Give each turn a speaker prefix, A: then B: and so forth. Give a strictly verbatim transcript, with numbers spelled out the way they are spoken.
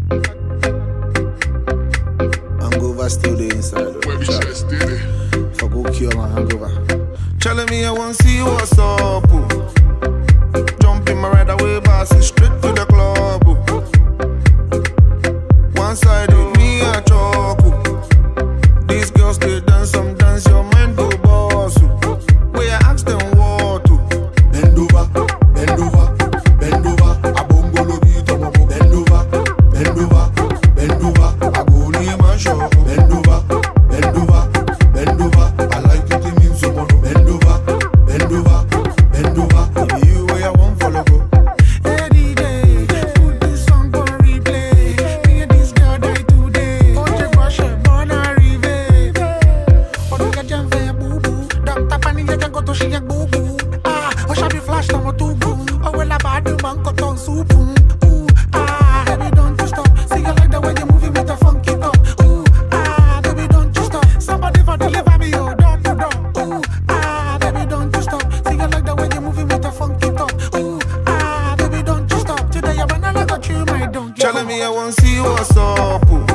A: Hangover still the inside. If I go cure my hangover. Telling me I want to see what's up. Oh. Jump in my right away, boss, straight to the club. Oh. One side of me a choco. These girls they dance some dance, your mind go boss. Oh. Where I ask them what to. Bend over, bend over, bend over. A bongo lo beat on my bend over, bend over, bend over. I go near my shop. Bend over, bend over, bend over. I like it in you, so bend over, bend over, bend over. If you where I won't follow go.
B: Any day, put this song on replay. Me and this girl die today. Oje brush it, born a rive. Oduka jamve boo boo. Doctor pani ya jango to she yak boo boo. Ah, o shabi flash tamo tu boom. Oh well I bad man cut on soup. Ooh, ah, baby don't you stop. See you like the way you move it with the funky top. Ooh, ah, baby don't you stop. Somebody for deliver me oh door to door. Ooh, ah, baby don't you stop. See you like the way you move it with the funky top. Ooh, ah, baby don't you stop. Today your banana got you my donkey.
A: Telling me I want to see what's up. Oh.